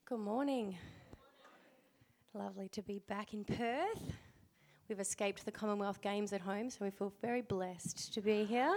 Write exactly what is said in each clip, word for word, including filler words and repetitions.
Good morning. Lovely to be back in Perth. We've escaped the Commonwealth Games at home, so we feel very blessed to be here.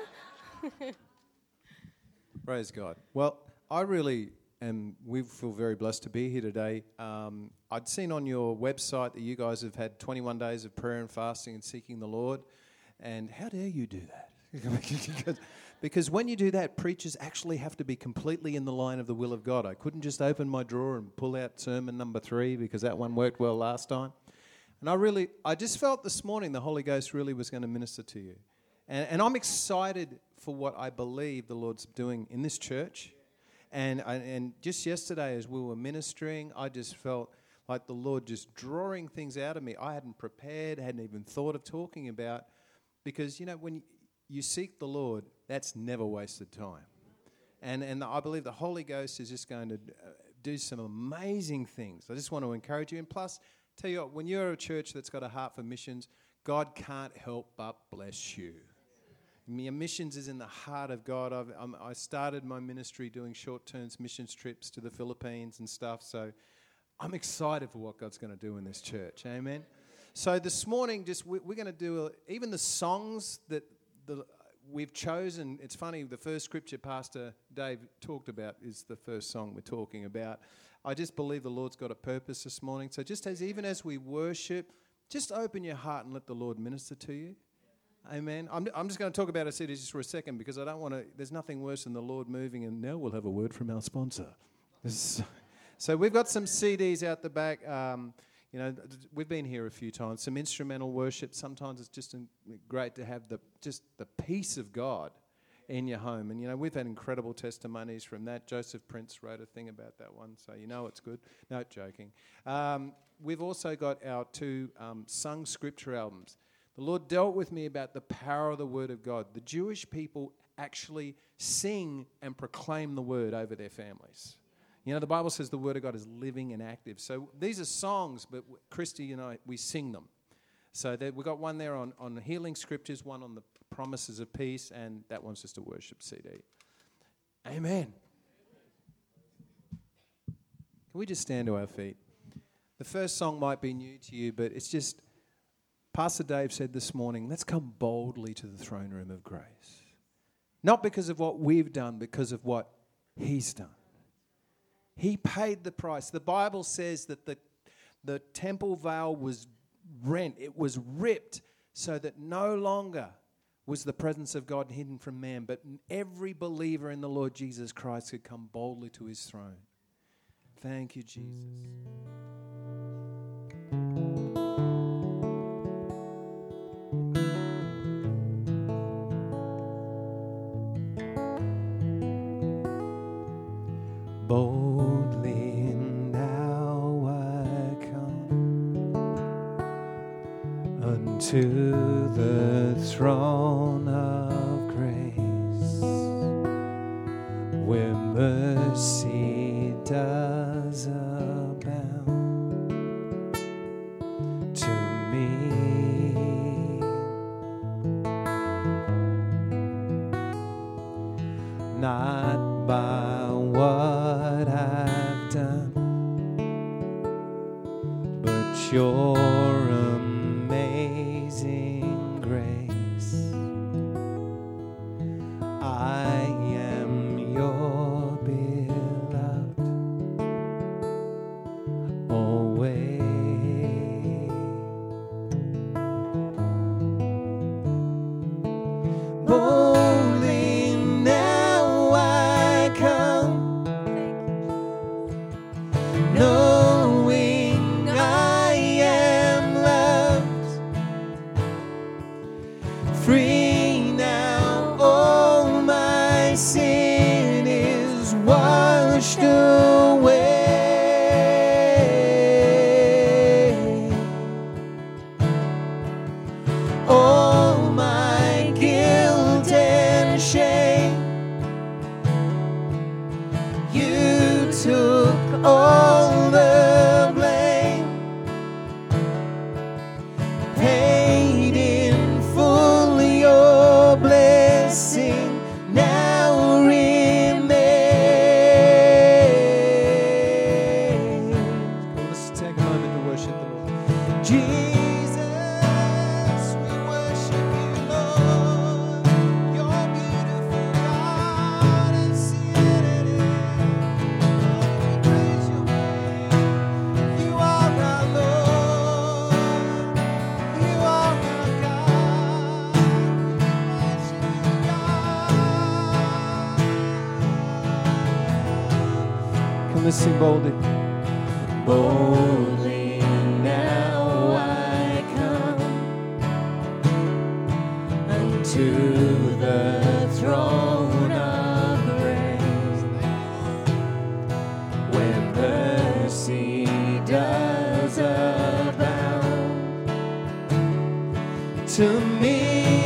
Praise God. Well, I really am, we feel very blessed to be here today. Um, I'd seen on your website that you guys have had twenty-one days of prayer and fasting and seeking the Lord. And how dare you do that? because, because when you do that, preachers actually have to be completely in the line of the will of God. I couldn't just open my drawer and pull out sermon number three because that one worked well last time. And I really, I just felt this morning the Holy Ghost really was going to minister to you. And, and I'm excited for what I believe the Lord's doing in this church. And, and just yesterday as we were ministering, I just felt like the Lord just drawing things out of me I hadn't prepared, hadn't even thought of talking about. Because, you know, when you seek the Lord, that's never wasted time. And and I believe the Holy Ghost is just going to do some amazing things. I just want to encourage you. And plus, tell you what, when you're a church that's got a heart for missions, God can't help but bless you. Missions is in the heart of God. I've, um, I started my ministry doing short-term missions trips to the Philippines and stuff. So I'm excited for what God's going to do in this church. Amen. So this morning, just we, we're going to do a, even the songs that the, we've chosen. It's funny, the first scripture Pastor Dave talked about is the first song we're talking about. I just believe the Lord's got a purpose this morning. So just as even as we worship, just open your heart and let the Lord minister to you. Amen. I'm, I'm just going to talk about our C Ds just for a second because I don't want to, there's nothing worse than the Lord moving, and now we'll have a word from our sponsor. So we've got some C Ds out the back. Um, You know, we've been here a few times. Some instrumental worship. Sometimes it's just great to have the just the peace of God in your home. And, you know, we've had incredible testimonies from that. Joseph Prince wrote a thing about that one, so you know it's good. No, joking. Um, we've also got our two um, sung scripture albums. The Lord dealt with me about the power of the Word of God. The Jewish people actually sing and proclaim the Word over their families. You know, the Bible says the Word of God is living and active. So these are songs, but Christy and I, we sing them. So we've got one there on, on healing scriptures, one on the promises of peace, and that one's just a worship C D. Amen. Can we just stand to our feet? The first song might be new to you, but it's just, Pastor Dave said this morning, let's come boldly to the throne room of grace. Not because of what we've done, because of what He's done. He paid the price. The Bible says that the, the temple veil was rent. It was ripped so that no longer was the presence of God hidden from man, but every believer in the Lord Jesus Christ could come boldly to His throne. Thank you, Jesus. Boldly now I come unto the throne of grace, where mercy does abound to me. Not by what I've done, but your amazing grace. I am your beloved always. Boldly now I come, knowing I am loved, free now, all my sin is washed away. All my guilt and shame, you took all Let's sing boldly. Boldly now I come unto the throne of grace, where mercy does abound to me.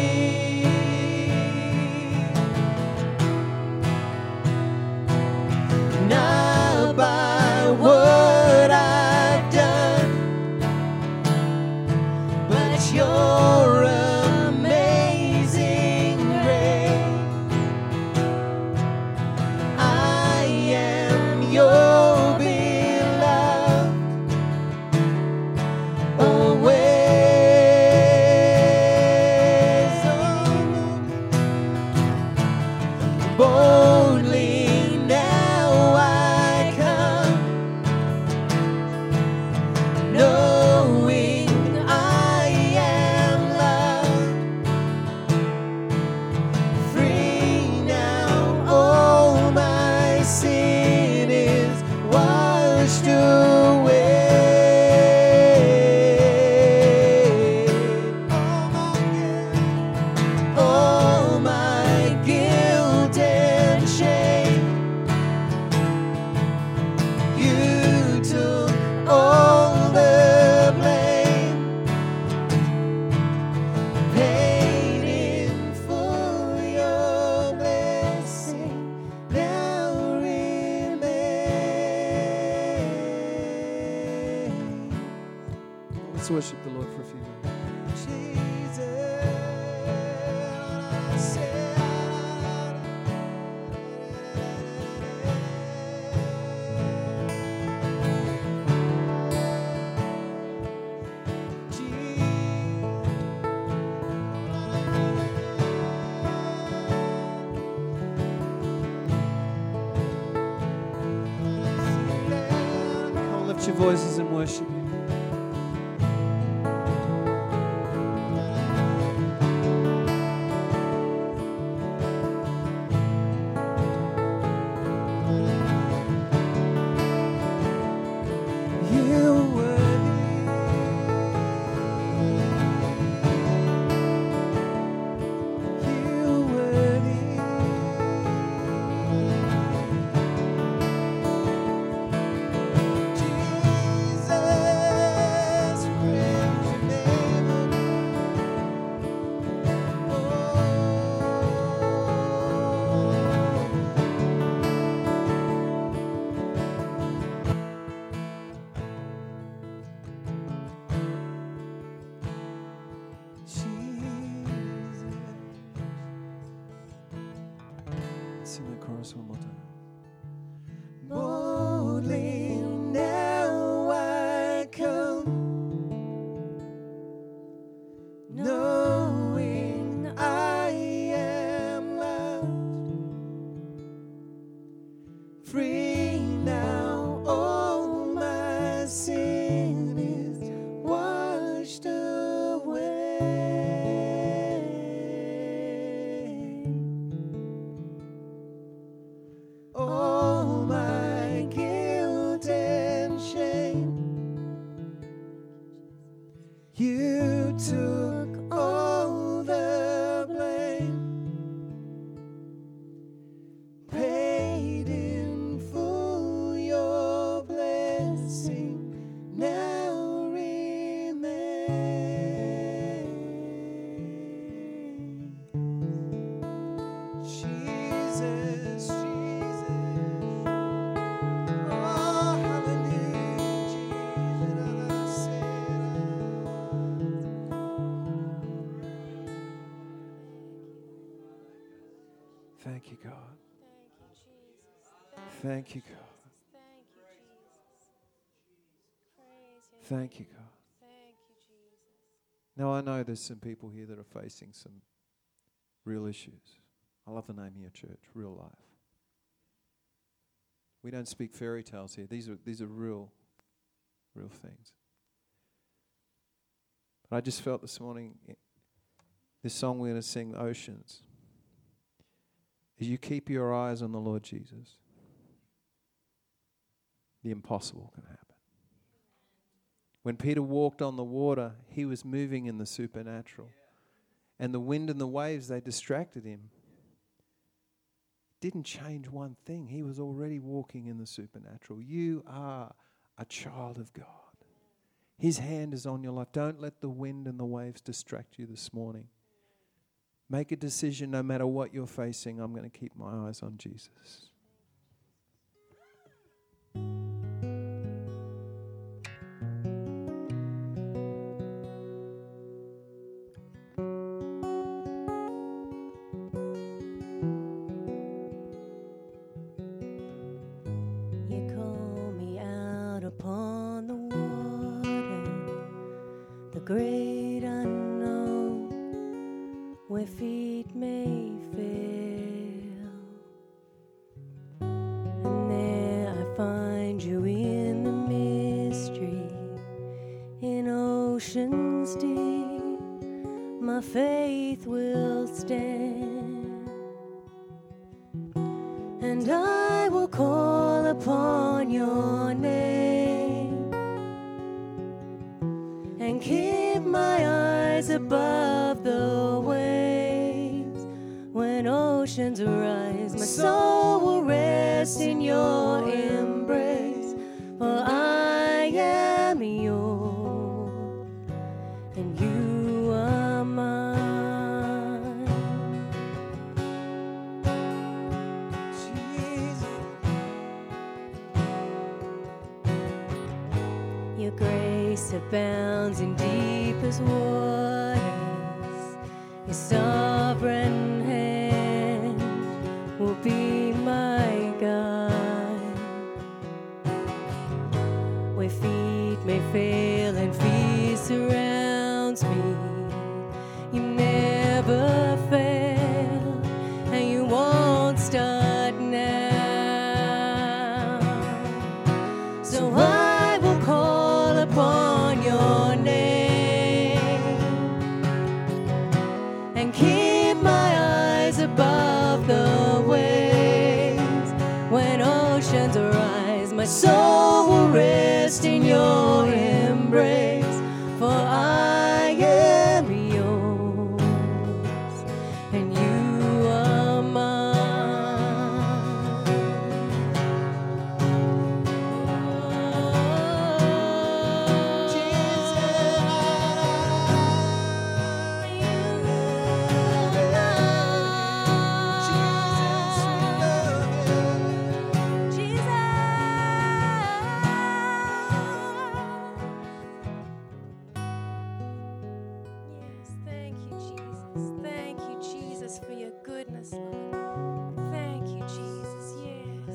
Worship the Lord for a few minutes. Come on, lift your voices and worship Him. Sing that chorus one more time. Boldly now I come, knowing I am loved, free now, all my sin is washed away. All my guilt and shame, you took all the blame, paid in full, your blessing now remains. Jesus, thank you, God. Thank you, God. Thank you, God. Now, I know there's some people here that are facing some real issues. I love the name of your church, Real Life. We don't speak fairy tales here. These are these are real, real things. But I just felt this morning, this song we're going to sing, Oceans, as you keep your eyes on the Lord Jesus, the impossible can happen. When Peter walked on the water, he was moving in the supernatural. And the wind and the waves, they distracted him. Didn't change one thing. He was already walking in the supernatural. You are a child of God. His hand is on your life. Don't let the wind and the waves distract you this morning. Make a decision no matter what you're facing. I'm going to keep my eyes on Jesus. Great unknown, where feet may fail, and there I find you in the mystery, in oceans deep, my faith will stand, and I will call upon your name, and keep my eyes above the waves. When oceans rise, my soul will rest in your embrace. For I am yours, and you are mine. Jesus. Your grace abounds in deepest waters. Your sovereign hand will be my guide. Where feet may fail and fear surrounds me, you never fail, and you won't start now. So I will call upon your name and keep my eyes above the waves. When oceans rise, my soul will rest in your embrace. For I am yours, and you are mine. Yes, thank you, Jesus. Thank you, Jesus, for your goodness, Lord. Thank you, Jesus. Yes.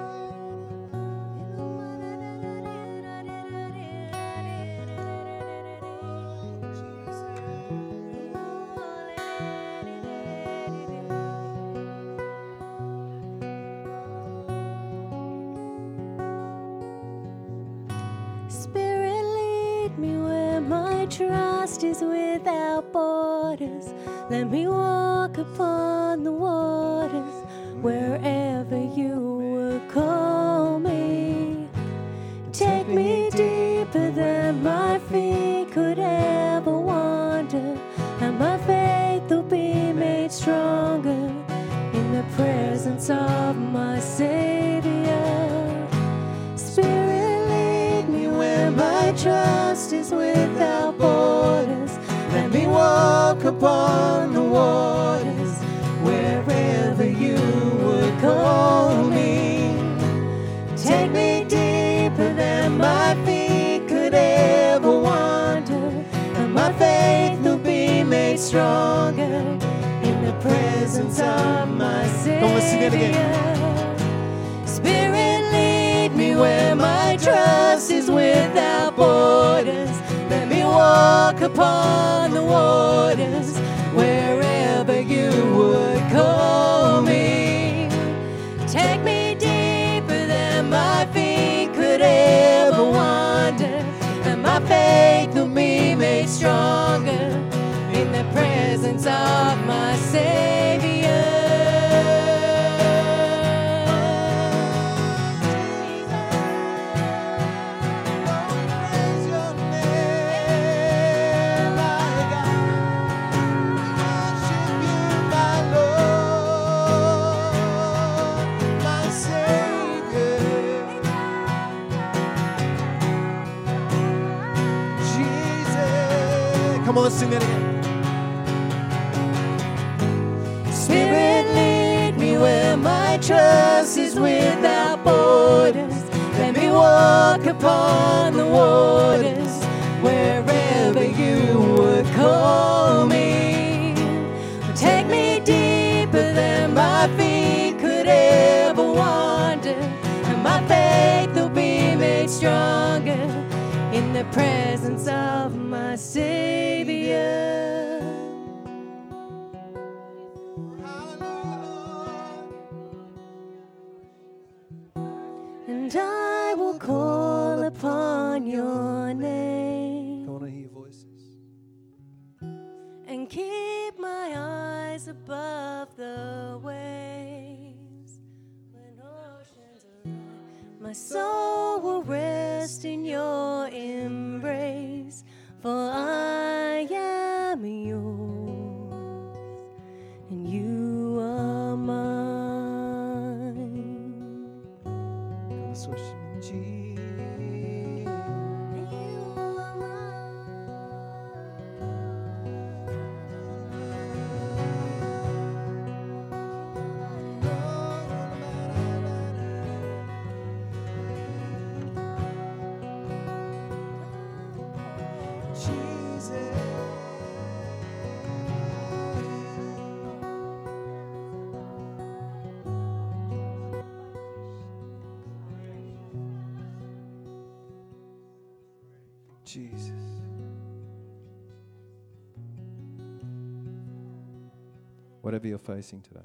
Spirit, lead me where my trust is without borders. Let me walk upon the waters wherever you would call me. Take me deeper than my feet could ever wander, and my faith will be made stronger in the presence of my Savior. Spirit, lead me where my trust is without borders. Let me walk upon the waters wherever you would call me. Take me deeper than my feet could ever wander, and my faith will be made stronger in the presence of my Savior. Come on, let's sing it again. Spirit, lead me where my trust is without borders. Let me walk walk upon the waters, wherever you would call me. Take me deeper than my feet could ever wander, and my faith will be made stronger in the presence of my Savior. Come on, let's sing that again. Spirit, lead me where my trust is without borders. Let me walk upon the waters, wherever you would call me. Take me deeper than my feet could ever wander, and my faith will be made stronger in the presence of my Savior. And I will call upon your name. I want to hear your voices. And keep my eyes above the waves. When oceans arise, my soul will rest in your embrace. For I am yours, and you are mine. Let's worship Jesus. And you are mine. Jesus. Whatever you're facing today,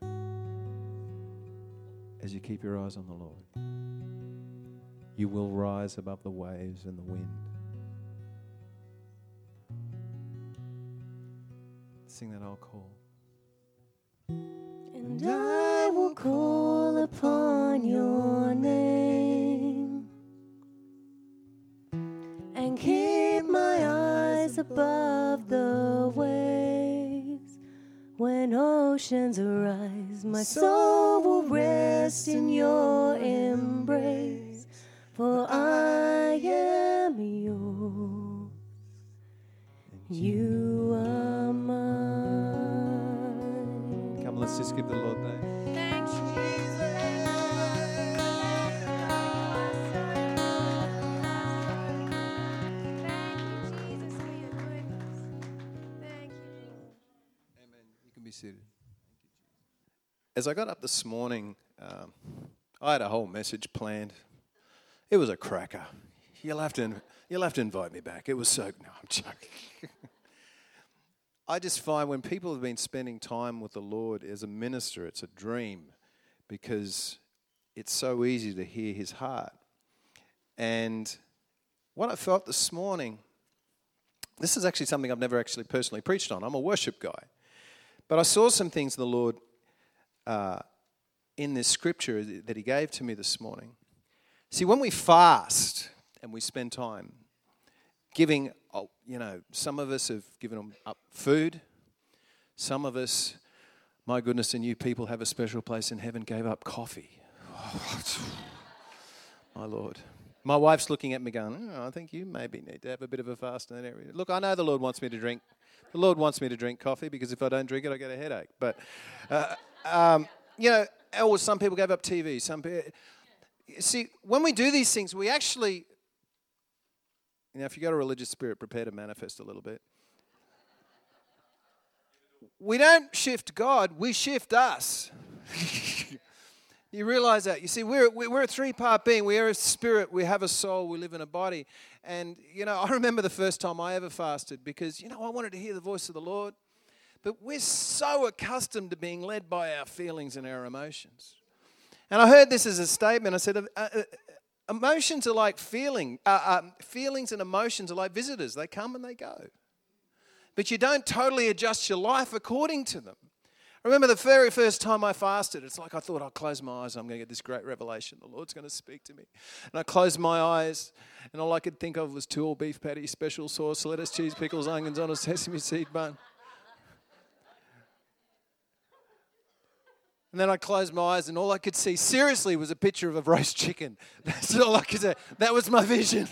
as you keep your eyes on the Lord, you will rise above the waves and the wind. Sing that old call. And I will call upon your name and keep my eyes above the waves. When oceans arise, my soul will rest in your embrace. For I am yours, you are mine. Come, let's just give the Lord thanks. Thank you, Jesus, for your goodness. Thank you, Lord. Amen. You can be seated. As I got up this morning, um, I had a whole message planned. It was a cracker. You'll have to, you'll have to invite me back. It was so... No, I'm joking. I just find when people have been spending time with the Lord as a minister, it's a dream because it's so easy to hear his heart. And what I felt this morning, this is actually something I've never actually personally preached on. I'm a worship guy. But I saw some things the Lord uh, in this scripture that he gave to me this morning. See, when we fast and we spend time giving, oh, you know, some of us have given up food. Some of us, my goodness, and you people have a special place in heaven, gave up coffee. Oh, my Lord. My wife's looking at me going, oh, I think you maybe need to have a bit of a fast in that area. Look, I know the Lord wants me to drink. The Lord wants me to drink coffee because if I don't drink it, I get a headache. But, uh, um, you know, or some people gave up T V. Some people, see, when we do these things, we actually... You know, if you've got a religious spirit, prepare to manifest a little bit. We don't shift God, we shift us. You realize that? You see, we're, we're a three-part being. We are a spirit, we have a soul, we live in a body. And, you know, I remember the first time I ever fasted because, you know, I wanted to hear the voice of the Lord. But we're so accustomed to being led by our feelings and our emotions. And I heard this as a statement. I said, uh, uh, emotions are like feeling. Uh, uh, feelings and emotions are like visitors. They come and they go. But you don't totally adjust your life according to them. I remember the very first time I fasted, it's like I thought, I'll close my eyes, I'm going to get this great revelation. The Lord's going to speak to me. And I closed my eyes, and all I could think of was two all beef patties, special sauce, lettuce, cheese, pickles, onions on a sesame seed bun. And then I closed my eyes, and all I could see, seriously, was a picture of a roast chicken. That's all I could say. That was my vision.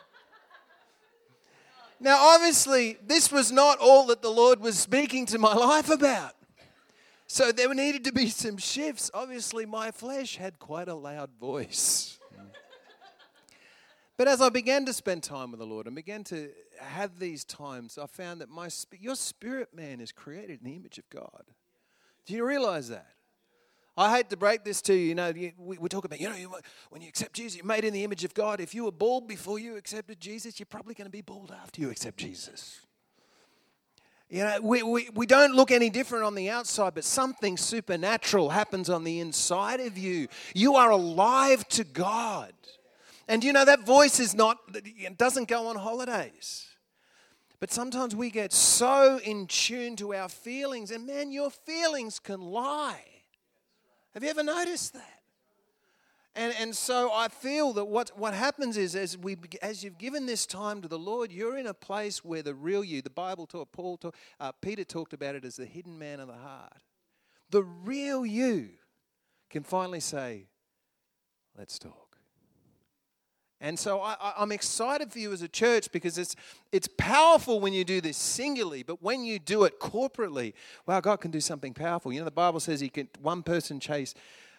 Now, obviously, this was not all that the Lord was speaking to my life about. So there needed to be some shifts. Obviously, my flesh had quite a loud voice. But as I began to spend time with the Lord and began to have these times, I found that my your spirit man is created in the image of God. Do you realize that? I hate to break this to you. You know, you, we, we talk about, you know, you, when you accept Jesus, you're made in the image of God. If you were bald before you accepted Jesus, you're probably going to be bald after you accept Jesus. You know, we, we, we don't look any different on the outside, but something supernatural happens on the inside of you. You are alive to God. And you know, that voice is not, it doesn't go on holidays. But sometimes we get so in tune to our feelings, and man, your feelings can lie. Have you ever noticed that? And and so I feel that what, what happens is as we as you've given this time to the Lord, you're in a place where the real you, the Bible taught, Paul taught, uh, Peter talked about it as the hidden man of the heart. The real you can finally say, let's talk. And so I, I, I'm excited for you as a church because it's it's powerful when you do this singularly, but when you do it corporately, wow, God can do something powerful. You know, the Bible says he can one person chase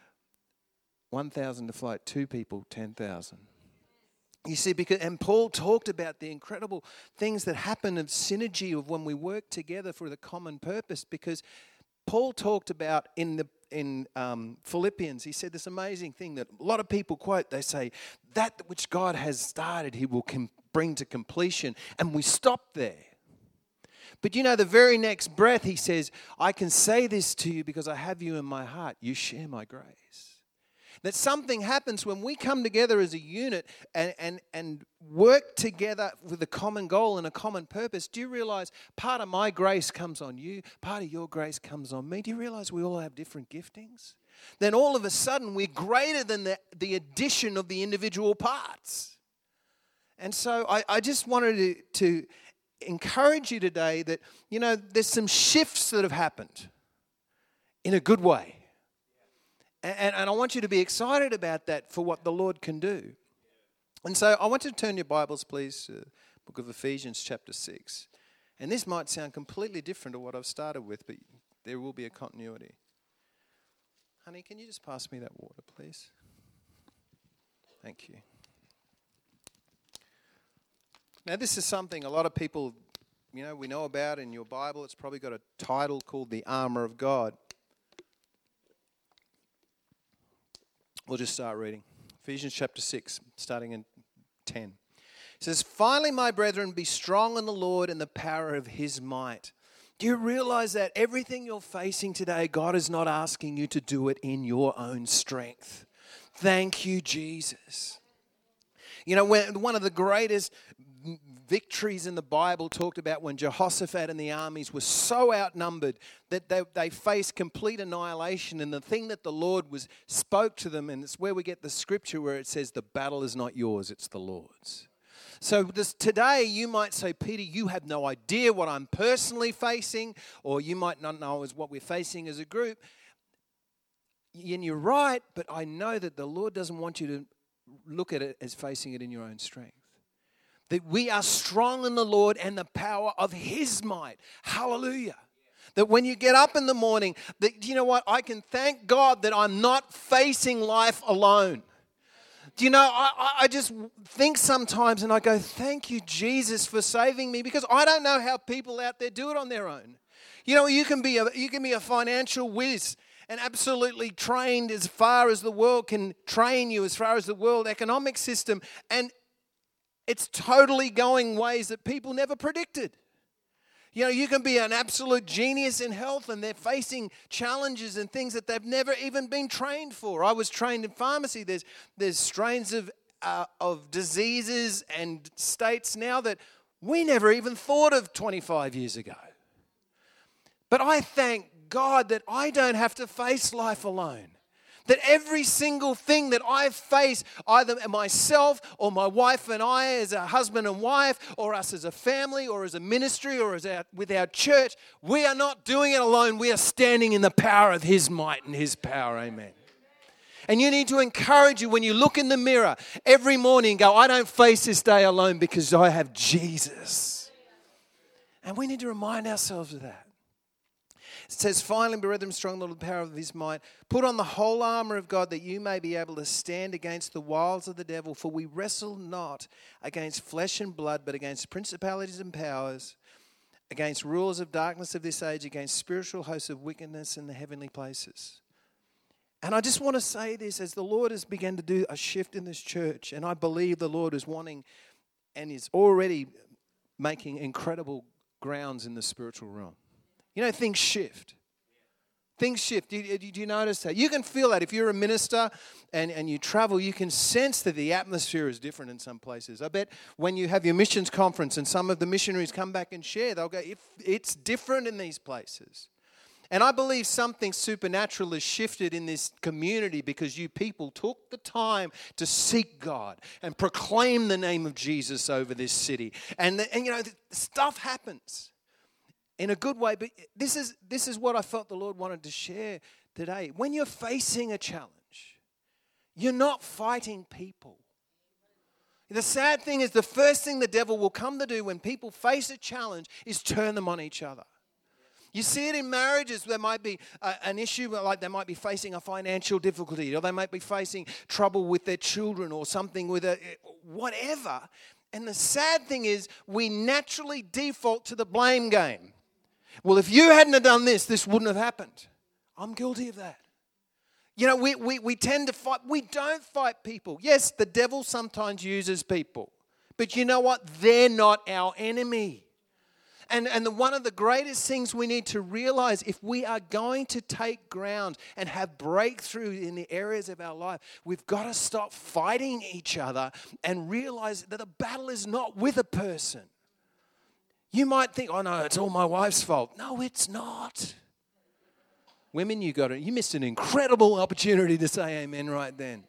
one thousand to flight, two people, ten thousand. You see, because and Paul talked about the incredible things that happen of synergy of when we work together for the common purpose. Because Paul talked about in the in um, Philippians, he said this amazing thing that a lot of people quote. They say, that which God has started, he will com- bring to completion. And we stop there. But you know, the very next breath, he says, I can say this to you because I have you in my heart. You share my grace. That something happens when we come together as a unit and, and, and work together with a common goal and a common purpose. Do you realize part of my grace comes on you, part of your grace comes on me? Do you realize we all have different giftings? Then all of a sudden we're greater than the, the addition of the individual parts. And so I, I just wanted to, to encourage you today that, you know, there's some shifts that have happened in a good way. And, and I want you to be excited about that for what the Lord can do. And so I want you to turn your Bibles, please, to the book of Ephesians chapter six. And this might sound completely different to what I've started with, but there will be a continuity. Honey, can you just pass me that water, please? Thank you. Now, this is something a lot of people, you know, we know about in your Bible. It's probably got a title called the Armor of God. We'll just start reading. Ephesians chapter six, starting in ten. It says, finally, my brethren, be strong in the Lord and the power of his might. Do you realize that everything you're facing today, God is not asking you to do it in your own strength? Thank you, Jesus. You know, when, one of the greatest victories in the Bible talked about when Jehoshaphat and the armies were so outnumbered that they, they faced complete annihilation. And the thing that the Lord was spoke to them, and it's where we get the scripture where it says, the battle is not yours, it's the Lord's. So this, today you might say, Peter, you have no idea what I'm personally facing, or you might not know as what we're facing as a group. And you're right, but I know that the Lord doesn't want you to look at it as facing it in your own strength. That we are strong in the Lord and the power of his might. Hallelujah. That when you get up in the morning, that you know what? I can thank God that I'm not facing life alone. Do you know, I, I just think sometimes and I go, thank you, Jesus, for saving me, because I don't know how people out there do it on their own. You know, you can be a, you can be a financial whiz and absolutely trained as far as the world can train you, as far as the world economic system. And it's totally going ways that people never predicted. You know, you can be an absolute genius in health and they're facing challenges and things that they've never even been trained for. I was trained in pharmacy. There's there's strains of uh, of diseases and states now that we never even thought of twenty-five years ago. But I thank God that I don't have to face life alone. That every single thing that I face, either myself or my wife and I as a husband and wife, or us as a family, or as a ministry, or as our, with our church, we are not doing it alone. We are standing in the power of His might and His power. Amen. And you need to encourage you when you look in the mirror every morning and go, I don't face this day alone because I have Jesus. And we need to remind ourselves of that. It says, finally, brethren, strong Lord, the power of His might, put on the whole armor of God that you may be able to stand against the wiles of the devil. For we wrestle not against flesh and blood, but against principalities and powers, against rulers of darkness of this age, against spiritual hosts of wickedness in the heavenly places. And I just want to say this, as the Lord has begun to do a shift in this church, and I believe the Lord is wanting and is already making incredible grounds in the spiritual realm. You know, things shift. Things shift. Do you, do you notice that? You can feel that. If you're a minister and, and you travel, you can sense that the atmosphere is different in some places. I bet when you have your missions conference and some of the missionaries come back and share, they'll go, if it's different in these places. And I believe something supernatural has shifted in this community because you people took the time to seek God and proclaim the name of Jesus over this city. And, and you know, stuff happens. In a good way, but this is this is what I felt the Lord wanted to share today. When you're facing a challenge, you're not fighting people. The sad thing is the first thing the devil will come to do when people face a challenge is turn them on each other. You see it in marriages. There might be a, an issue, like they might be facing a financial difficulty, or they might be facing trouble with their children or something with a whatever. And the sad thing is we naturally default to the blame game. Well, if you hadn't have done this, this wouldn't have happened. I'm guilty of that. You know, we, we, we tend to fight. We don't fight people. Yes, the devil sometimes uses people. But you know what? They're not our enemy. And, and the, one of the greatest things we need to realize, if we are going to take ground and have breakthrough in the areas of our life, we've got to stop fighting each other and realize that the battle is not with a person. You might think, oh no, it's all my wife's fault. No, it's not. Women, you got it. You missed an incredible opportunity to say amen right then.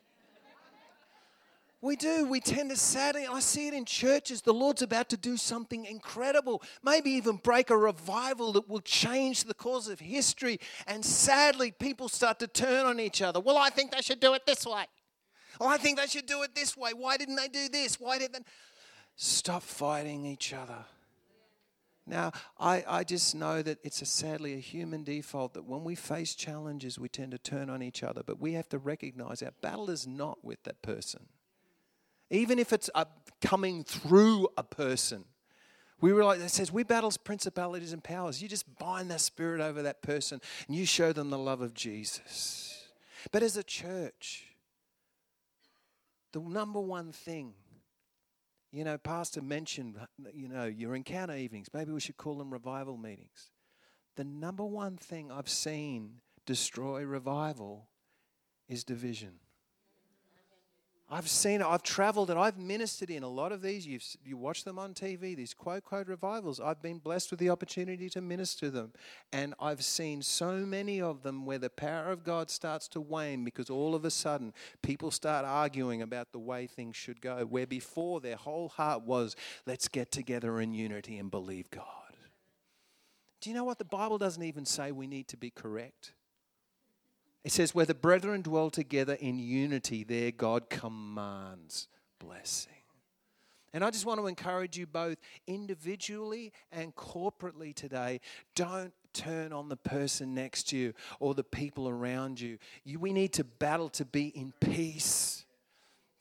We do. We tend to sadly, I see it in churches, the Lord's about to do something incredible, maybe even break a revival that will change the course of history. And sadly, people start to turn on each other. Well, I think they should do it this way. Oh, I think they should do it this way. Why didn't they do this? Why didn't they? Stop fighting each other. Now, I, I just know that it's a sadly a human default that when we face challenges, we tend to turn on each other. But we have to recognize our battle is not with that person. Even if it's a, coming through a person, we realize it says we battle principalities and powers. You just bind that spirit over that person and you show them the love of Jesus. But as a church, the number one thing, you know, Pastor mentioned, you know, your encounter evenings. Maybe we should call them revival meetings. The number one thing I've seen destroy revival is division. I've seen it. I've traveled and I've ministered in a lot of these. You've, you watch them on T V, these quote, quote revivals. I've been blessed with the opportunity to minister them. And I've seen so many of them where the power of God starts to wane because all of a sudden people start arguing about the way things should go, where before their whole heart was, let's get together in unity and believe God. Do you know what? The Bible doesn't even say we need to be correct. It says, where the brethren dwell together in unity, there God commands blessing. And I just want to encourage you both individually and corporately today, don't turn on the person next to you or the people around you. you we need to battle to be in peace.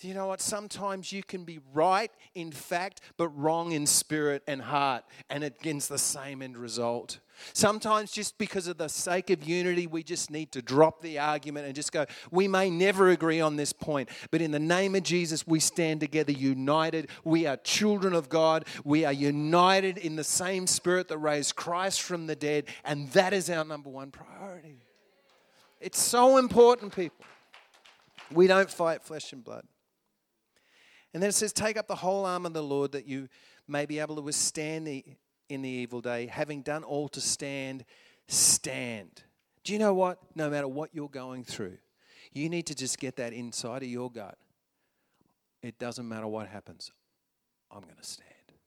Do you know what? Sometimes you can be right in fact, but wrong in spirit and heart, and it gets the same end result. Sometimes just because of the sake of unity, we just need to drop the argument and just go, we may never agree on this point, but in the name of Jesus, we stand together united. We are children of God. We are united in the same spirit that raised Christ from the dead, and that is our number one priority. It's so important, people. We don't fight flesh and blood. And then it says, take up the whole arm of the Lord that you may be able to withstand the, in the evil day. Having done all to stand, stand. Do you know what? No matter what you're going through, you need to just get that inside of your gut. It doesn't matter what happens. I'm going to stand.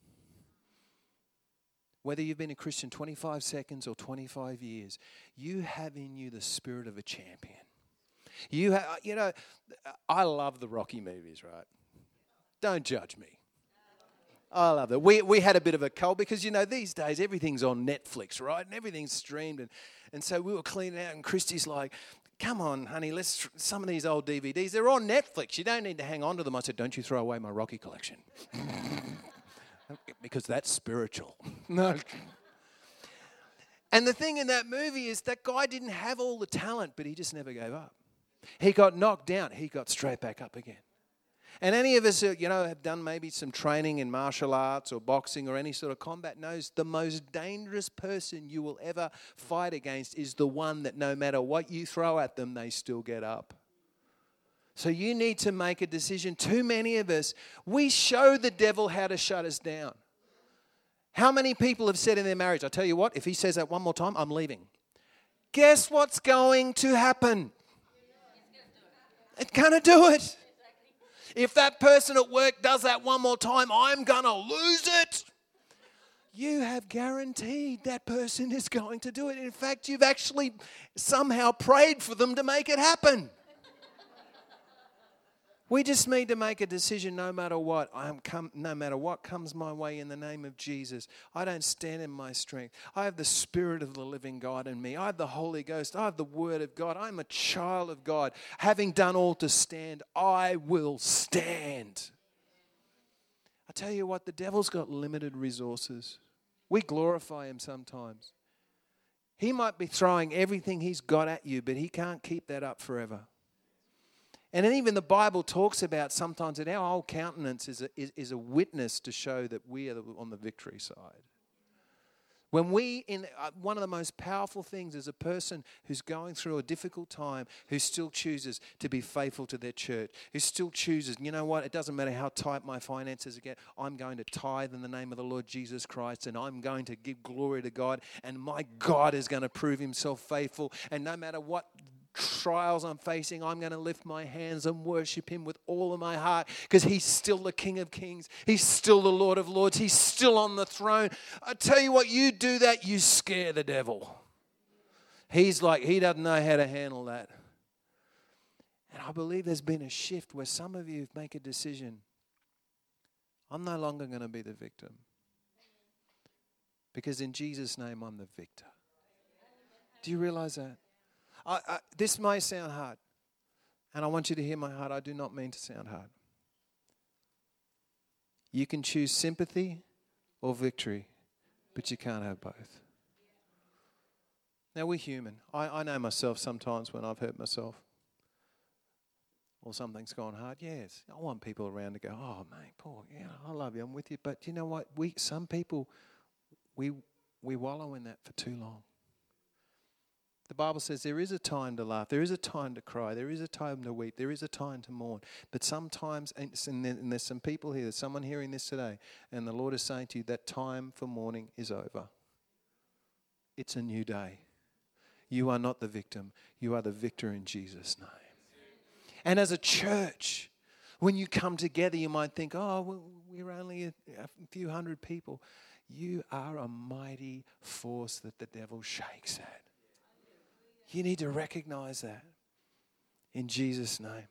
Whether you've been a Christian twenty-five seconds or twenty-five years, you have in you the spirit of a champion. You have, you know, I love the Rocky movies, right? Don't judge me. I love it. We we had a bit of a cult because, you know, these days everything's on Netflix, right? And everything's streamed. And, and so we were cleaning out and Christy's like, come on, honey, let's tr- some of these old D V Ds, they're on Netflix. You don't need to hang on to them. I said, don't you throw away my Rocky collection. Because that's spiritual. No. And the thing in that movie is that guy didn't have all the talent, but he just never gave up. He got knocked down. He got straight back up again. And any of us, you know, have done maybe some training in martial arts or boxing or any sort of combat knows the most dangerous person you will ever fight against is the one that no matter what you throw at them, they still get up. So you need to make a decision. Too many of us, we show the devil how to shut us down. How many people have said in their marriage, I tell you what, if he says that one more time, I'm leaving. Guess what's going to happen? It's going to do it. If that person at work does that one more time, I'm going to lose it. You have guaranteed that person is going to do it. In fact, you've actually somehow prayed for them to make it happen. We just need to make a decision no matter what. I am come, no matter what comes my way in the name of Jesus. I don't stand in my strength. I have the Spirit of the living God in me. I have the Holy Ghost. I have the Word of God. I'm a child of God. Having done all to stand, I will stand. I tell you what, the devil's got limited resources. We glorify him sometimes. He might be throwing everything he's got at you, but he can't keep that up forever. And even the Bible talks about sometimes that our whole countenance is a, is, is a witness to show that we are on the victory side. When we, in uh, one of the most powerful things is a person who's going through a difficult time, who still chooses to be faithful to their church, who still chooses, you know what, it doesn't matter how tight my finances get, I'm going to tithe in the name of the Lord Jesus Christ and I'm going to give glory to God and my God is going to prove himself faithful and no matter what trials I'm facing, I'm going to lift my hands and worship him with all of my heart because he's still the King of Kings. He's still the Lord of Lords. He's still on the throne. I tell you what, you do that, you scare the devil. He's like, he doesn't know how to handle that. And I believe there's been a shift where some of you make a decision. I'm no longer going to be the victim. Because in Jesus' name, I'm the victor. Do you realize that? I, I, this may sound hard, and I want you to hear my heart. I do not mean to sound hard. You can choose sympathy or victory, but you can't have both. Now, we're human. I, I know myself sometimes when I've hurt myself or something's gone hard. Yes, I want people around to go, oh, mate, Paul, yeah, I love you, I'm with you. But you know what? We Some people, we we wallow in that for too long. The Bible says there is a time to laugh, there is a time to cry, there is a time to weep, there is a time to mourn. But sometimes, and there's some people here, there's someone hearing this today, and the Lord is saying to you that time for mourning is over. It's a new day. You are not the victim, you are the victor in Jesus' name. And as a church, when you come together, you might think, oh, well, we're only a, a few hundred people. You are a mighty force that the devil shakes at. You need to recognize that in Jesus' name.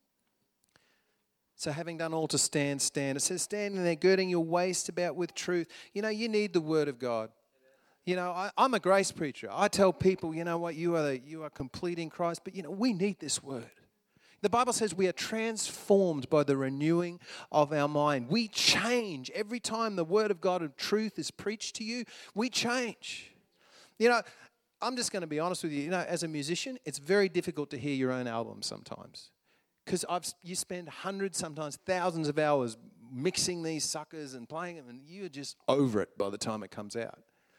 So having done all to stand, stand. It says standing there, girding your waist about with truth. You know, you need the word of God. You know, I, I'm a grace preacher. I tell people, you know what, you are the, you are complete in Christ. But, you know, we need this word. The Bible says we are transformed by the renewing of our mind. We change every time the word of God of truth is preached to you. We change. You know, I'm just going to be honest with you. You know, as a musician, it's very difficult to hear your own album sometimes, because I've you spend hundreds, sometimes thousands of hours mixing these suckers and playing them, and you're just over it by the time it comes out.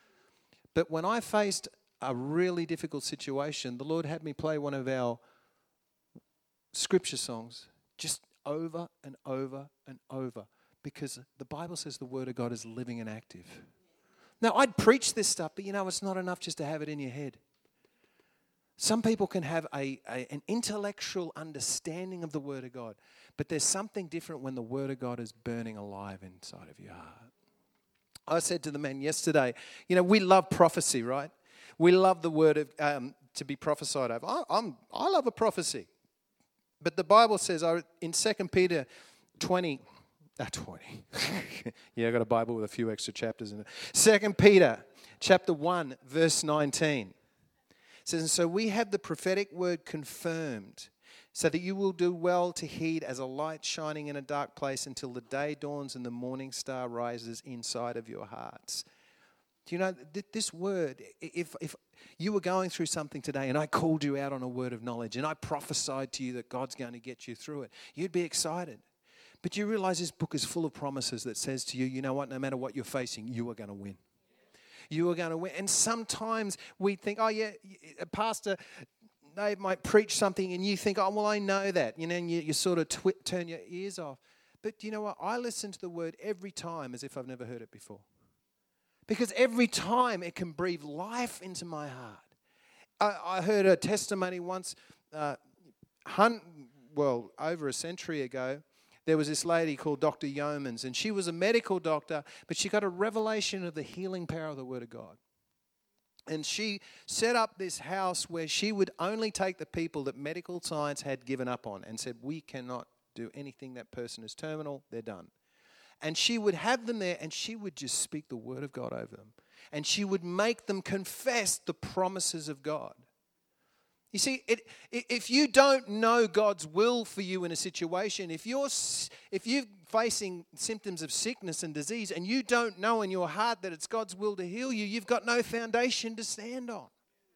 But when I faced a really difficult situation, the Lord had me play one of our scripture songs just over and over and over, because the Bible says the word of God is living and active. Now, I'd preach this stuff, but you know, it's not enough just to have it in your head. Some people can have a, a an intellectual understanding of the word of God, but there's something different when the word of God is burning alive inside of your heart. I said to the man yesterday, you know, we love prophecy, right? We love the word of um, to be prophesied over. I, I'm I love a prophecy. But the Bible says in Second Peter twenty, uh, twenty. Yeah, I got a Bible with a few extra chapters in it. Second Peter chapter one, verse nineteen. It says, and so we have the prophetic word confirmed, so that you will do well to heed as a light shining in a dark place until the day dawns and the morning star rises inside of your hearts. Do you know th- this word, if if you were going through something today and I called you out on a word of knowledge and I prophesied to you that God's going to get you through it, you'd be excited. But you realize this book is full of promises that says to you, you know what, no matter what you're facing, you are going to win. You are going to win. And sometimes we think, oh yeah, Pastor Dave might preach something and you think, oh, well, I know that. You know, and you, you sort of twi- turn your ears off. But do you know what? I listen to the word every time as if I've never heard it before. Because every time it can breathe life into my heart. I, I heard a testimony once, uh, hun- well, over a century ago. There was this lady called Doctor Yeomans, and she was a medical doctor, but she got a revelation of the healing power of the Word of God. And she set up this house where she would only take the people that medical science had given up on and said, we cannot do anything. That person is terminal, they're done. And she would have them there and she would just speak the word of God over them. And she would make them confess the promises of God. You see, it, if you don't know God's will for you in a situation, if you're, if you're facing symptoms of sickness and disease and you don't know in your heart that it's God's will to heal you, you've got no foundation to stand on.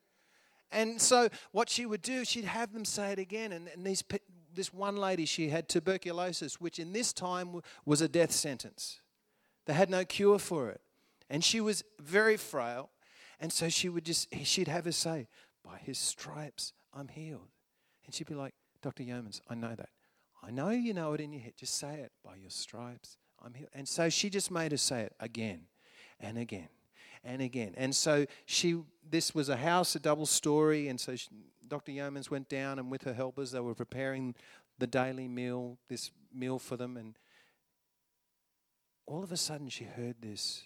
And so what she would do, she'd have them say it again. And, and these This one lady, she had tuberculosis, which in this time was a death sentence. They had no cure for it. And she was very frail. And so she would just, she'd have her say, by his stripes, I'm healed. And she'd be like, Doctor Yeomans, I know that. I know you know it in your head. Just say it. By your stripes, I'm healed. And so she just made her say it again and again and again. And so she, this was a house, a double story. And so she, Doctor Yeomans went down, and with her helpers, they were preparing the daily meal, this meal for them. And all of a sudden, she heard this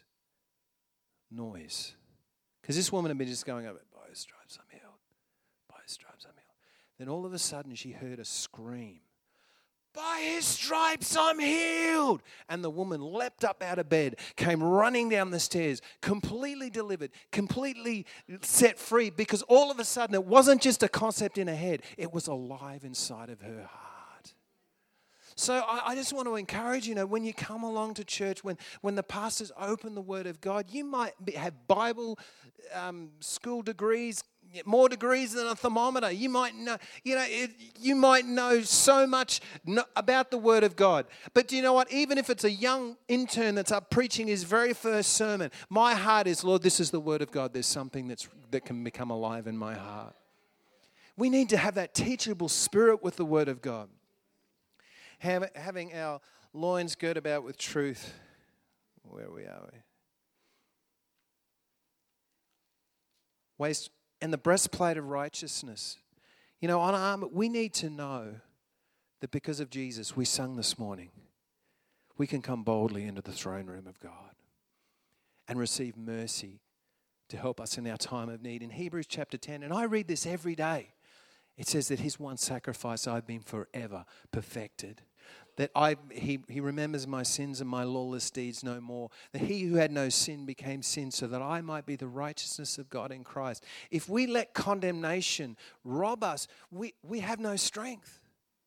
noise. Because this woman had been just going over, by his stripes I'm healed. By his stripes I'm healed. Then all of a sudden, she heard a scream. By his stripes I'm healed. And the woman leapt up out of bed, came running down the stairs, completely delivered, completely set free, because all of a sudden it wasn't just a concept in her head, it was alive inside of her heart. So I, I just want to encourage you, know, when you come along to church, when, when the pastors open the Word of God, you might be, have Bible um, school degrees, more degrees than a thermometer. You might know, you know, it, you might know so much no, about the Word of God. But do you know what? Even if it's a young intern that's up preaching his very first sermon, my heart is, Lord, this is the Word of God. There's something that's that can become alive in my heart. We need to have that teachable spirit with the Word of God. Have, having our loins girt about with truth. Where we are we? Waist and the breastplate of righteousness. You know, on our armor, we need to know that because of Jesus, we sung this morning, we can come boldly into the throne room of God and receive mercy to help us in our time of need. In Hebrews chapter ten, and I read this every day, it says that his one sacrifice I've been forever perfected. That I he, he remembers my sins and my lawless deeds no more. That he who had no sin became sin so that I might be the righteousness of God in Christ. If we let condemnation rob us, we, we have no strength.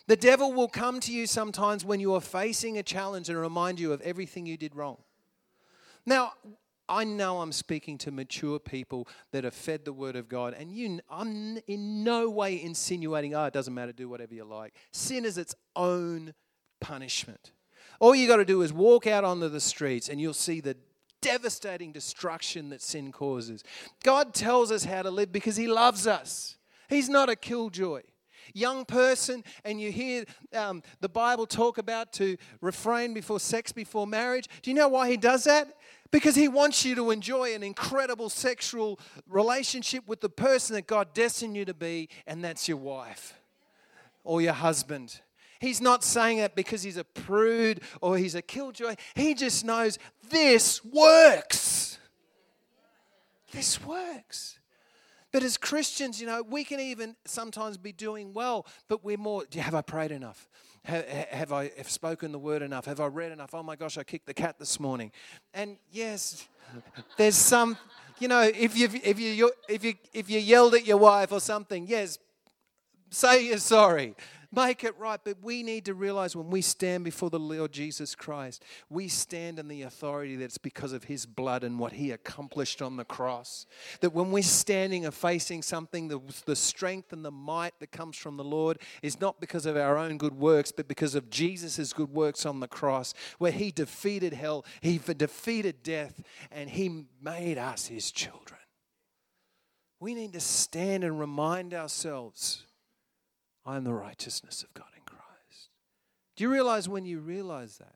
The devil will come to you sometimes when you are facing a challenge and remind you of everything you did wrong. Now, I know I'm speaking to mature people that have fed the word of God, and you, I'm in no way insinuating, oh, it doesn't matter, do whatever you like. Sin is its own punishment. All you got to do is walk out onto the streets and you'll see the devastating destruction that sin causes. God tells us how to live because he loves us. He's not a killjoy. Young person, and you hear um, the Bible talk about to refrain before sex before marriage. Do you know why he does that? Because he wants you to enjoy an incredible sexual relationship with the person that God destined you to be, and that's your wife or your husband. He's not saying that because he's a prude or he's a killjoy. He just knows this works. This works. But as Christians, you know, we can even sometimes be doing well, but we're more, have I prayed enough? Have, have I have spoken the word enough? Have I read enough? Oh my gosh, I kicked the cat this morning. And yes, there's some, you know, if you if you if you if you yelled at your wife or something, yes, say you're sorry. Make it right. But we need to realize when we stand before the Lord Jesus Christ, we stand in the authority that's because of his blood and what he accomplished on the cross. That when we're standing and facing something, the, the strength and the might that comes from the Lord is not because of our own good works, but because of Jesus' good works on the cross, where he defeated hell, he defeated death, and he made us his children. We need to stand and remind ourselves, I am the righteousness of God in Christ. Do you realize when you realize that?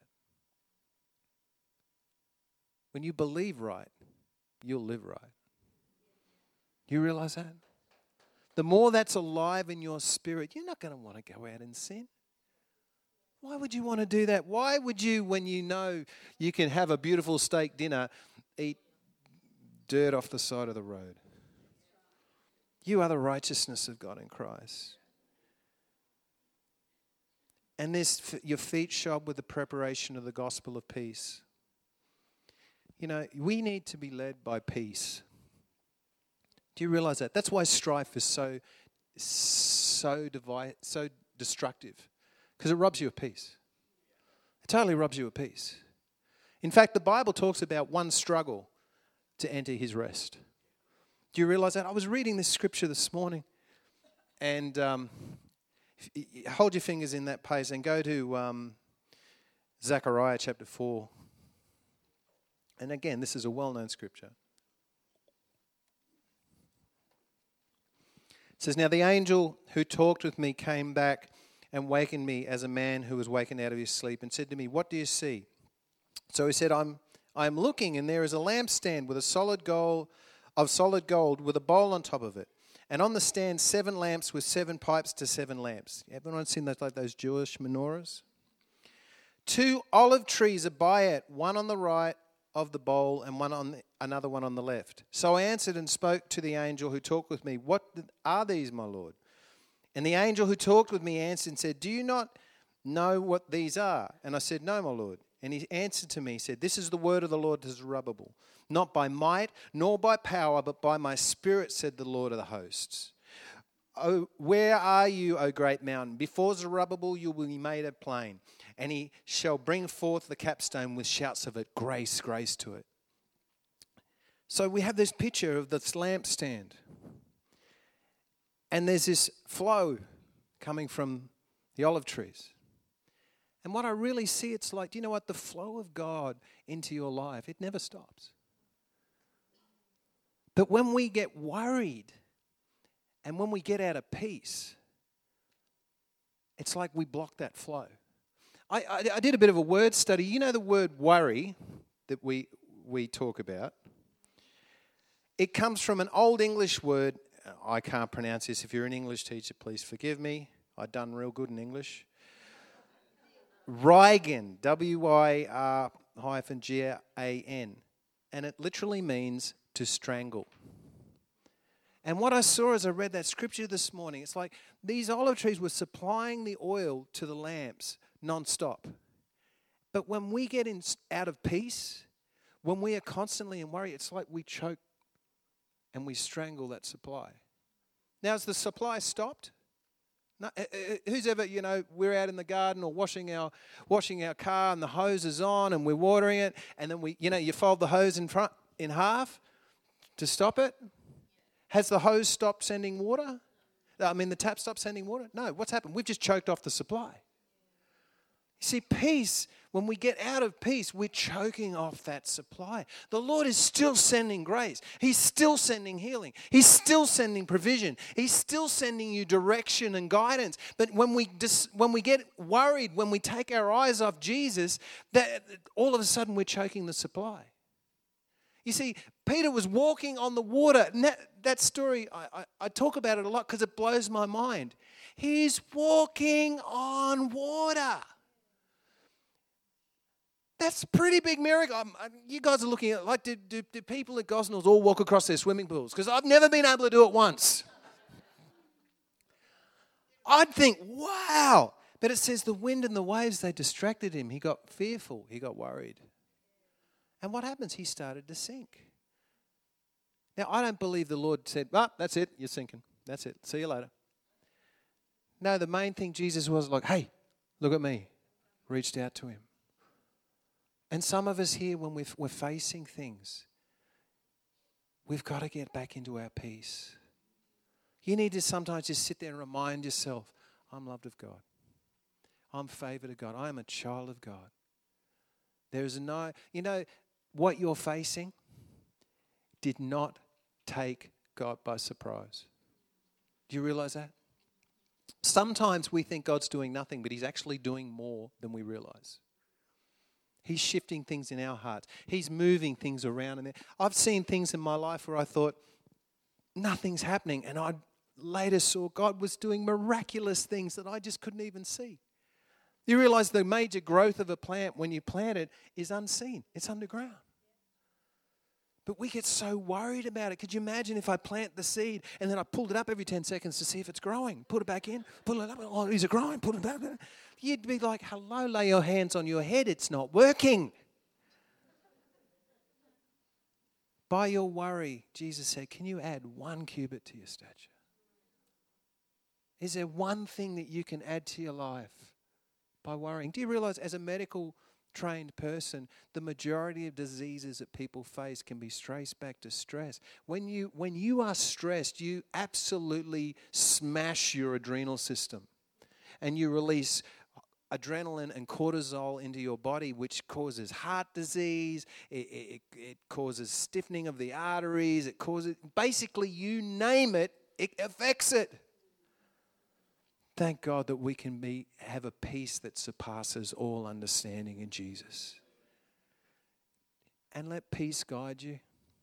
When you believe right, you'll live right. Do you realize that? The more that's alive in your spirit, you're not going to want to go out and sin. Why would you want to do that? Why would you, when you know you can have a beautiful steak dinner, eat dirt off the side of the road? You are the righteousness of God in Christ. And this, your feet shod with the preparation of the gospel of peace. You know, we need to be led by peace. Do you realize that? That's why strife is so, so divide, so destructive. Because it robs you of peace. It totally robs you of peace. In fact, the Bible talks about one struggle to enter his rest. Do you realize that? I was reading this scripture this morning, and um, hold your fingers in that page and go to um, Zechariah chapter four. And again, this is a well-known scripture. It says, "Now the angel who talked with me came back and wakened me as a man who was wakened out of his sleep and said to me, 'What do you see?' So he said, I'm I'm looking, and there is a lampstand with a solid gold of solid gold with a bowl on top of it. And on the stand, seven lamps with seven pipes to seven lamps." Everyone seen those, like those Jewish menorahs? "Two olive trees are by it, one on the right of the bowl and one on the, another one on the left. So I answered and spoke to the angel who talked with me, 'What are these, my Lord?' And the angel who talked with me answered and said, 'Do you not know what these are?' And I said, 'No, my Lord.' And he answered to me, he said, 'This is the word of the Lord to Zerubbabel. Not by might, nor by power, but by my spirit, said the Lord of the hosts. Oh, where are you, O great mountain? Before Zerubbabel you will be made a plain, and he shall bring forth the capstone with shouts of it, grace, grace to it.'" So we have this picture of this lampstand. And there's this flow coming from the olive trees. And what I really see, it's like, do you know what? The flow of God into your life, it never stops. But when we get worried and when we get out of peace, it's like we block that flow. I, I, I did a bit of a word study. You know the word worry that we we talk about? It comes from an old English word. I can't pronounce this. If you're an English teacher, please forgive me. I've done real good in English. Rygan, W Y R hyphen G A N. And it literally means to strangle. And what I saw as I read that scripture this morning, it's like these olive trees were supplying the oil to the lamps non-stop. But when we get in, out of peace, when we are constantly in worry, it's like we choke and we strangle that supply. Now, has the supply stopped? No, uh, uh, who's ever, you know, we're out in the garden or washing our washing our car and the hose is on and we're watering it and then we, you know, you fold the hose in front in half to stop it. Has the hose stopped sending water? I mean, the tap stopped sending water? No, what's happened? We've just choked off the supply. You see, peace, when we get out of peace, we're choking off that supply. The Lord is still sending grace. He's still sending healing. He's still sending provision. He's still sending you direction and guidance. But when we dis- when we get worried, when we take our eyes off Jesus, that all of a sudden we're choking the supply. You see, Peter was walking on the water. And that, that story, I, I, I talk about it a lot because it blows my mind. He's walking on water. That's a pretty big miracle. Um, you guys are looking at, like, do, do, do people at Gosnells all walk across their swimming pools? Because I've never been able to do it once. I'd think, wow. But it says the wind and the waves, they distracted him. He got fearful. He got worried. And what happens? He started to sink. Now, I don't believe the Lord said, ah, that's it, you're sinking. That's it. See you later. No, the main thing Jesus was like, hey, look at me. Reached out to him. And some of us here, when we've, we're facing things, we've got to get back into our peace. You need to sometimes just sit there and remind yourself, I'm loved of God. I'm favored of God. I am a child of God. There is no, you know, what you're facing did not take God by surprise. Do you realize that? Sometimes we think God's doing nothing, but he's actually doing more than we realize. He's shifting things in our hearts. He's moving things around. And I've seen things in my life where I thought, nothing's happening. And I later saw God was doing miraculous things that I just couldn't even see. You realize the major growth of a plant when you plant it is unseen. It's underground. But we get so worried about it. Could you imagine if I plant the seed and then I pulled it up every ten seconds to see if it's growing? Put it back in, pull it up. Oh, is it growing? Put it back in. You'd be like, hello, lay your hands on your head. It's not working. By your worry, Jesus said, can you add one cubit to your stature? Is there one thing that you can add to your life by worrying? Do you realize as a medical trained person, the majority of diseases that people face can be traced back to stress. When you when you are stressed, you absolutely smash your adrenal system and you release adrenaline and cortisol into your body, which causes heart disease, it, it, it causes stiffening of the arteries, it causes, basically you name it, it affects it. Thank God that we can be have a peace that surpasses all understanding in Jesus. And let peace guide you.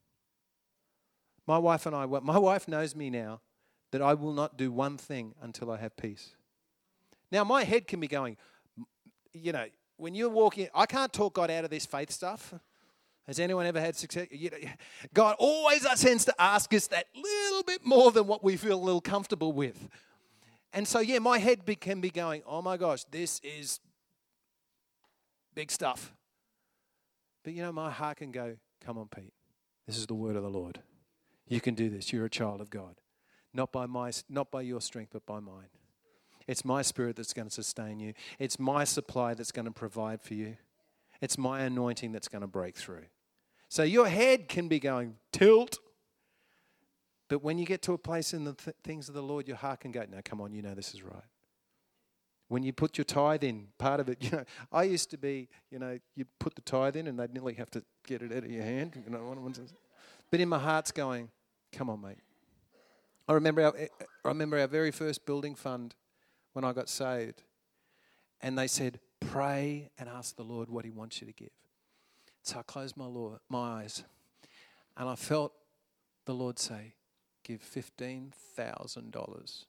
My wife and I, my wife knows me now that I will not do one thing until I have peace. Now, my head can be going, you know, when you're walking, I can't talk God out of this faith stuff. Has anyone ever had success? You know, God always tends to ask us that little bit more than what we feel a little comfortable with. And so, yeah, my head be, can be going, oh my gosh, this is big stuff. But, you know, my heart can go, come on, Pete. This is the word of the Lord. You can do this. You're a child of God. Not by my, not by your strength, but by mine. It's my spirit that's going to sustain you. It's my supply that's going to provide for you. It's my anointing that's going to break through. So your head can be going, tilt. But when you get to a place in the th- things of the Lord, your heart can go, no, come on, you know this is right. When you put your tithe in, part of it, you know, I used to be, you know, you put the tithe in and they'd nearly have to get it out of your hand. You know, but in my heart's going, come on, mate. I remember our, I remember our very first building fund when I got saved. And they said, pray and ask the Lord what he wants you to give. So I closed my, Lord, my eyes and I felt the Lord say, give fifteen thousand dollars.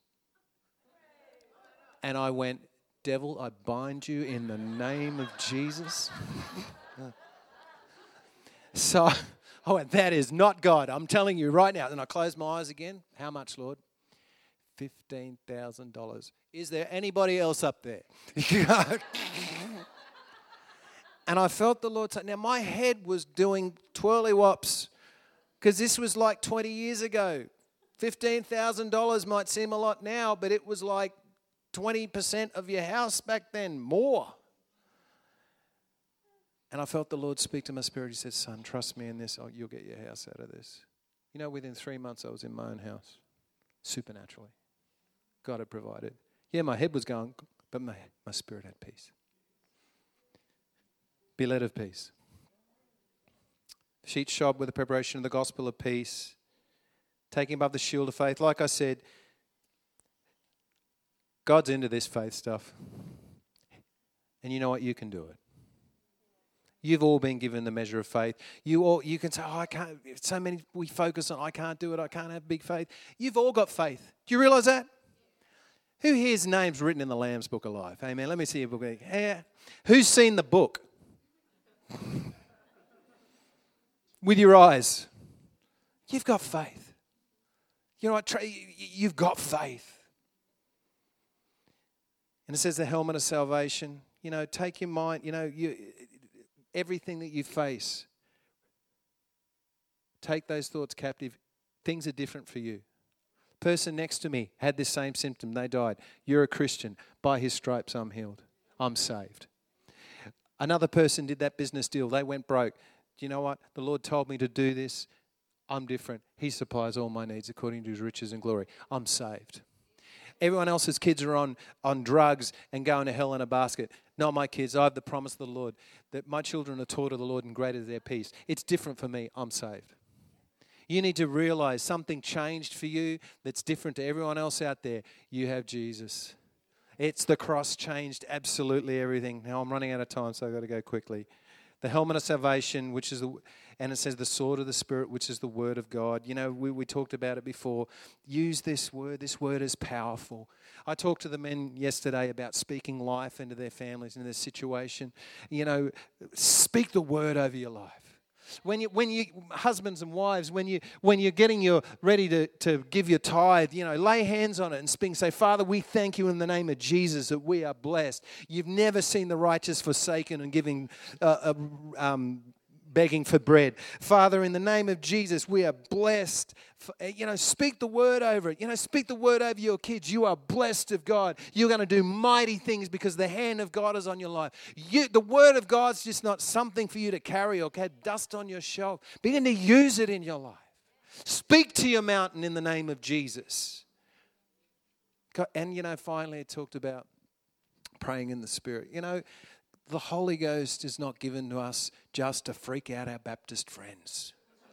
And I went, devil, I bind you in the name of Jesus. So I went, that is not God. I'm telling you right now. Then I closed my eyes again. How much, Lord? fifteen thousand dollars. Is there anybody else up there? And I felt the Lord say, now my head was doing twirly-wops because this was like twenty years ago. fifteen thousand dollars might seem a lot now, but it was like twenty percent of your house back then, more. And I felt the Lord speak to my spirit. He said, son, trust me in this. Oh, you'll get your house out of this. You know, within three months, I was in my own house, supernaturally. God had provided. Yeah, my head was going, but my, my spirit had peace. Be led of peace. Sheet shod with the preparation of the gospel of peace. Taking above the shield of faith. Like I said, God's into this faith stuff. And you know what? You can do it. You've all been given the measure of faith. You all, you can say, oh, I can't, so many we focus on, I can't do it, I can't have big faith. You've all got faith. Do you realize that? Who here's names written in the Lamb's Book of Life? Amen. Let me see your book. Yeah. Who's seen the book? With your eyes. You've got faith. You know what? You've got faith. And it says the helmet of salvation. You know, take your mind, you know, you... everything that you face, take those thoughts captive. Things are different for you. Person next to me had this same symptom. They died. You're a Christian. By his stripes, I'm healed. I'm saved. Another person did that business deal. They went broke. Do you know what? The Lord told me to do this. I'm different. He supplies all my needs according to his riches and glory. I'm saved. Everyone else's kids are on, on drugs and going to hell in a basket. Not my kids. I have the promise of the Lord that my children are taught of the Lord and great is their peace. It's different for me. I'm saved. You need to realize something changed for you that's different to everyone else out there. You have Jesus. It's the cross changed absolutely everything. Now I'm running out of time, so I've got to go quickly. The helmet of salvation, which is the, and it says the sword of the Spirit, which is the word of God. You know, we, we talked about it before. Use this word. This word is powerful. I talked to the men yesterday about speaking life into their families, into their situation. You know, speak the word over your life. When you, when you, husbands and wives, when you, when you're getting your ready to, to give your tithe, you know, lay hands on it and speak. Say, Father, we thank you in the name of Jesus that we are blessed. You've never seen the righteous forsaken and giving, uh, uh, um, begging for bread. Father, in the name of Jesus, we are blessed. For, you know, speak the word over it. You know, speak the word over your kids. You are blessed of God. You're going to do mighty things because the hand of God is on your life. You, the word of God's just not something for you to carry or get dust on your shelf. Begin to use it in your life. Speak to your mountain in the name of Jesus. And, you know, finally it talked about praying in the Spirit. You know, the Holy Ghost is not given to us just to freak out our Baptist friends.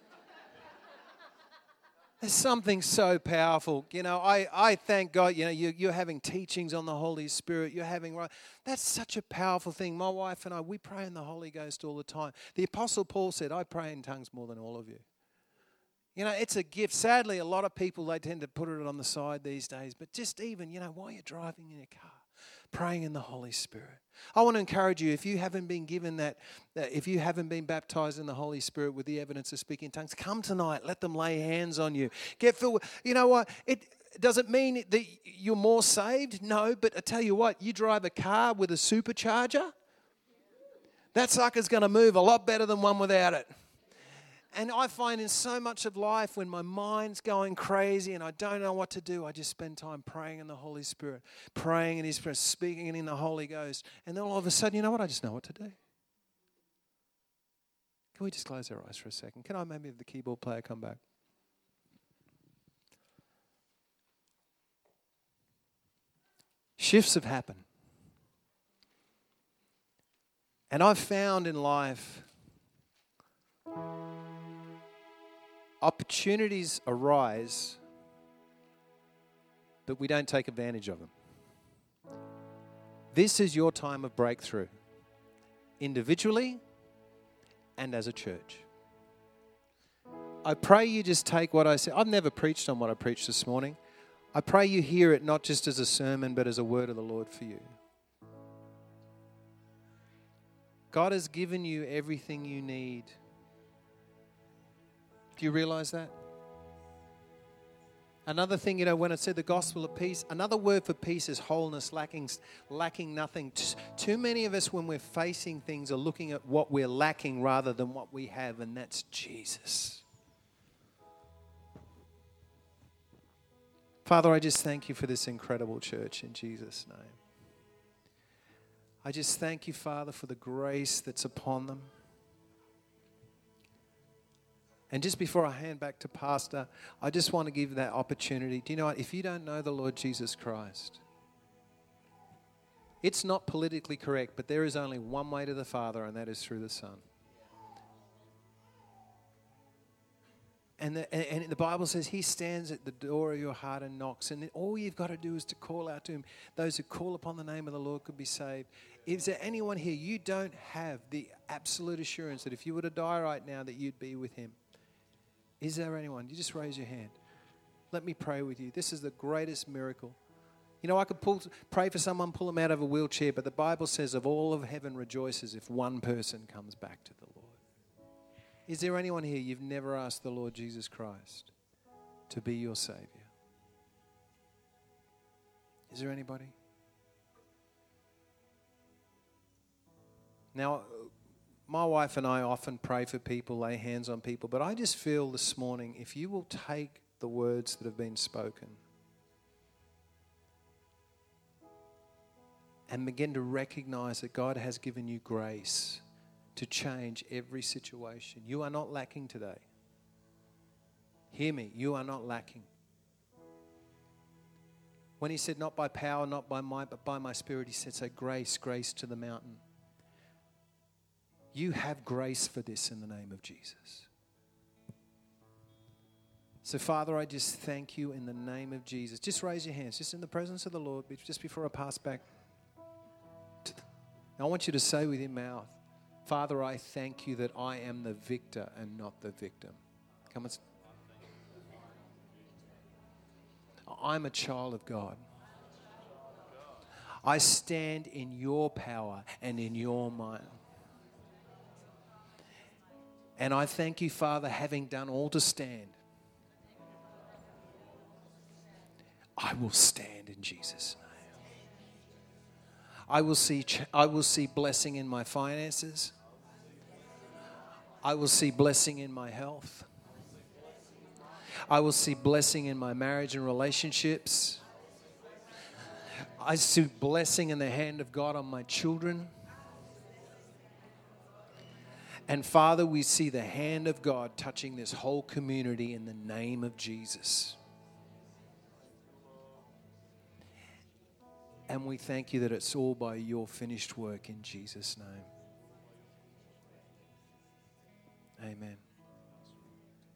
There's something so powerful. You know, I, I thank God, you know, you, you're having teachings on the Holy Spirit. You're having, that's such a powerful thing. My wife and I, we pray in the Holy Ghost all the time. The Apostle Paul said, I pray in tongues more than all of you. You know, it's a gift. Sadly, a lot of people, they tend to put it on the side these days. But just even, you know, while you're driving in your car, praying in the Holy Spirit. I want to encourage you, if you haven't been given that, if you haven't been baptized in the Holy Spirit with the evidence of speaking in tongues, come tonight. Let them lay hands on you. Get filled. You know what? It does it mean that you're more saved? No, but I tell you what, you drive a car with a supercharger, that sucker's going to move a lot better than one without it. And I find in so much of life when my mind's going crazy and I don't know what to do, I just spend time praying in the Holy Spirit, praying in His Spirit, speaking in the Holy Ghost. And then all of a sudden, you know what? I just know what to do. Can we just close our eyes for a second? Can I maybe have the keyboard player come back? Shifts have happened. And I've found in life, opportunities arise, but we don't take advantage of them. This is your time of breakthrough, individually and as a church. I pray you just take what I said. I've never preached on what I preached this morning. I pray you hear it not just as a sermon, but as a word of the Lord for you. God has given you everything you need. Do you realize that? Another thing, you know, when it said the gospel of peace, another word for peace is wholeness, lacking, lacking nothing. Too many of us, when we're facing things, are looking at what we're lacking rather than what we have, and that's Jesus. Father, I just thank you for this incredible church in Jesus' name. I just thank you, Father, for the grace that's upon them. And just before I hand back to Pastor, I just want to give that opportunity. Do you know what? If you don't know the Lord Jesus Christ, it's not politically correct, but there is only one way to the Father, and that is through the Son. And the, and the Bible says he stands at the door of your heart and knocks. And all you've got to do is to call out to him. Those who call upon the name of the Lord could be saved. Is there anyone here, you don't have the absolute assurance that if you were to die right now that you'd be with him? Is there anyone? You just raise your hand. Let me pray with you. This is the greatest miracle. You know, I could pull, pray for someone, pull them out of a wheelchair, but the Bible says of all of heaven rejoices if one person comes back to the Lord. Is there anyone here you've never asked the Lord Jesus Christ to be your Savior? Is there anybody? Now, my wife and I often pray for people, lay hands on people, but I just feel this morning, if you will take the words that have been spoken and begin to recognize that God has given you grace to change every situation. You are not lacking today. Hear me, you are not lacking. When he said, not by power, not by might, but by my Spirit, he said, so grace, grace to the mountain. You have grace for this in the name of Jesus. So, Father, I just thank you in the name of Jesus. Just raise your hands, just in the presence of the Lord, just before I pass back. To the, I want you to say with your mouth, Father, I thank you that I am the victor and not the victim. Come on. I'm a child of God. I stand in your power and in your might. And I thank you, Father, having done all to stand, I will stand in Jesus' name. I will see, I will see blessing in my finances. I will see blessing in my health. I will see blessing in my marriage and relationships. I see blessing in the hand of God on my children. And Father, we see the hand of God touching this whole community in the name of Jesus. And we thank you that it's all by your finished work in Jesus' name. Amen.